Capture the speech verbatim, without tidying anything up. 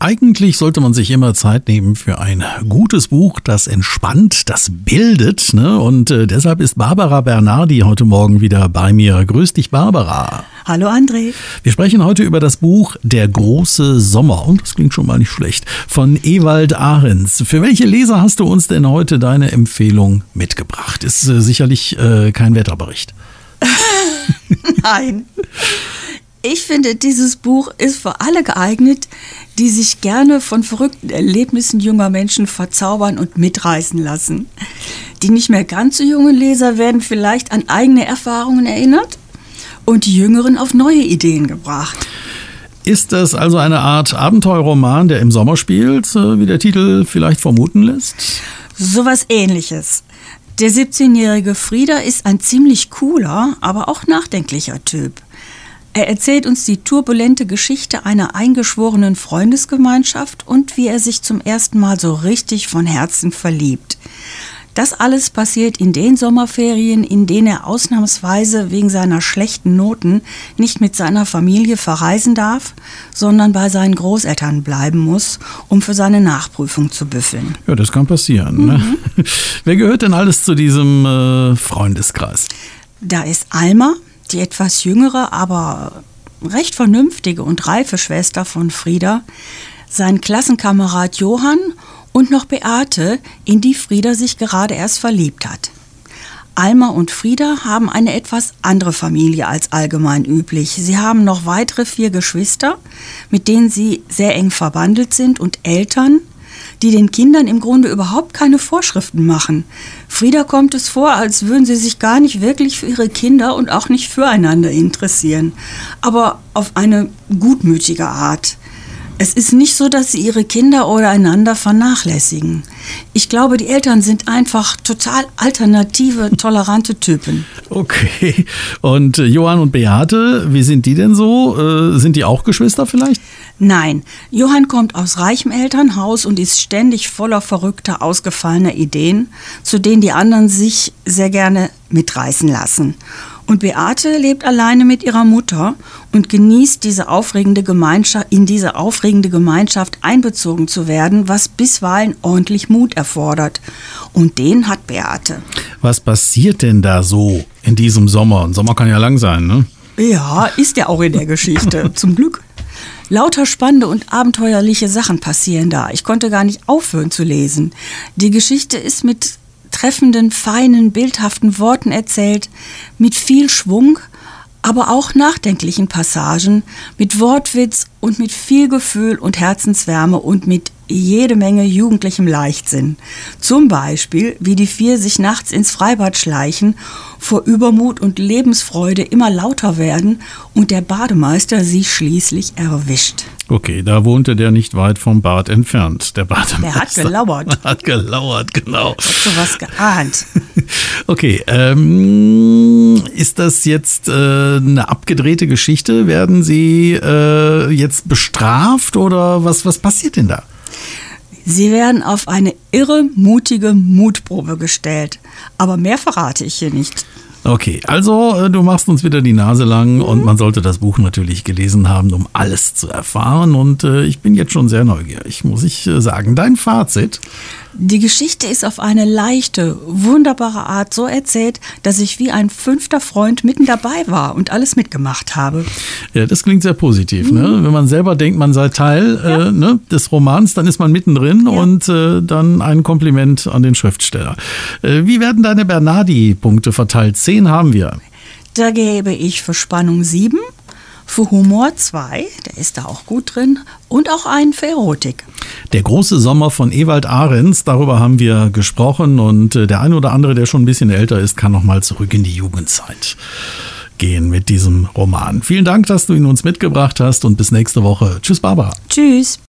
Eigentlich sollte man sich immer Zeit nehmen für ein gutes Buch, das entspannt, das bildet. Ne? Und äh, deshalb ist Barbara Bernardi heute Morgen wieder bei mir. Grüß dich, Barbara. Hallo, André. Wir sprechen heute über das Buch Der große Sommer. Und das klingt schon mal nicht schlecht. Von Ewald Ahrens. Für welche Leser hast du uns denn heute deine Empfehlung mitgebracht? Ist äh, sicherlich äh, kein Wetterbericht. Nein. Ich finde, dieses Buch ist für alle geeignet, die sich gerne von verrückten Erlebnissen junger Menschen verzaubern und mitreißen lassen. Die nicht mehr ganz so jungen Leser werden vielleicht an eigene Erfahrungen erinnert und die Jüngeren auf neue Ideen gebracht. Ist das also eine Art Abenteuerroman, der im Sommer spielt, wie der Titel vielleicht vermuten lässt? Sowas Ähnliches. Der siebzehnjährige Frieder ist ein ziemlich cooler, aber auch nachdenklicher Typ. Er erzählt uns die turbulente Geschichte einer eingeschworenen Freundesgemeinschaft und wie er sich zum ersten Mal so richtig von Herzen verliebt. Das alles passiert in den Sommerferien, in denen er ausnahmsweise wegen seiner schlechten Noten nicht mit seiner Familie verreisen darf, sondern bei seinen Großeltern bleiben muss, um für seine Nachprüfung zu büffeln. Ja, das kann passieren. Mhm. Ne? Wer gehört denn alles zu diesem äh, Freundeskreis? Da ist Alma, die etwas jüngere, aber recht vernünftige und reife Schwester von Frieder, sein Klassenkamerad Johann und noch Beate, in die Frieder sich gerade erst verliebt hat. Alma und Frieder haben eine etwas andere Familie als allgemein üblich. Sie haben noch weitere vier Geschwister, mit denen sie sehr eng verbandelt sind und Eltern, die den Kindern im Grunde überhaupt keine Vorschriften machen. Frieder kommt es vor, als würden sie sich gar nicht wirklich für ihre Kinder und auch nicht füreinander interessieren, aber auf eine gutmütige Art. Es ist nicht so, dass sie ihre Kinder oder einander vernachlässigen. Ich glaube, die Eltern sind einfach total alternative, tolerante Typen. Okay. Und Johann und Beate, wie sind die denn so? Äh, sind die auch Geschwister vielleicht? Nein, Johann kommt aus reichem Elternhaus und ist ständig voller verrückter, ausgefallener Ideen, zu denen die anderen sich sehr gerne mitreißen lassen. Und Beate lebt alleine mit ihrer Mutter und genießt diese aufregende Gemeinschaft, in diese aufregende Gemeinschaft einbezogen zu werden, was bisweilen ordentlich Mut erfordert. Und den hat Beate. Was passiert denn da so in diesem Sommer? Ein Sommer kann ja lang sein, ne? Ja, ist ja auch in der Geschichte, zum Glück. Lauter spannende und abenteuerliche Sachen passieren da. Ich konnte gar nicht aufhören zu lesen. Die Geschichte ist mit treffenden, feinen, bildhaften Worten erzählt, mit viel Schwung, aber auch nachdenklichen Passagen, mit Wortwitz und mit viel Gefühl und Herzenswärme und mit jede Menge jugendlichem Leichtsinn. Zum Beispiel, wie die vier sich nachts ins Freibad schleichen, vor Übermut und Lebensfreude immer lauter werden und der Bademeister sie schließlich erwischt. Okay, da wohnte der nicht weit vom Bad entfernt, der Bademeister. Der hat gelauert. Hat gelauert, genau. Hat sowas geahnt. Okay, ähm, ist das jetzt äh, eine abgedrehte Geschichte? Werden Sie äh, jetzt bestraft oder was, was passiert denn da? Sie werden auf eine irre, mutige Mutprobe gestellt. Aber mehr verrate ich hier nicht. Okay, also du machst uns wieder die Nase lang und man sollte das Buch natürlich gelesen haben, um alles zu erfahren. Und äh, ich bin jetzt schon sehr neugierig, muss ich äh, sagen. Dein Fazit? Die Geschichte ist auf eine leichte, wunderbare Art so erzählt, dass ich wie ein fünfter Freund mitten dabei war und alles mitgemacht habe. Ja, das klingt sehr positiv. Mhm. Ne? Wenn man selber denkt, man sei Teil ja. äh, ne, des Romans, dann ist man mittendrin ja. und äh, dann ein Kompliment an den Schriftsteller. Äh, wie werden deine Bernardi-Punkte verteilt? Zehn haben wir. Da gebe ich für Spannung sieben, für Humor zwei, der ist da auch gut drin, und auch einen für Erotik. Der große Sommer von Ewald Ahrens, darüber haben wir gesprochen und der eine oder andere, der schon ein bisschen älter ist, kann noch mal zurück in die Jugendzeit gehen mit diesem Roman. Vielen Dank, dass du ihn uns mitgebracht hast und bis nächste Woche. Tschüss, Barbara. Tschüss.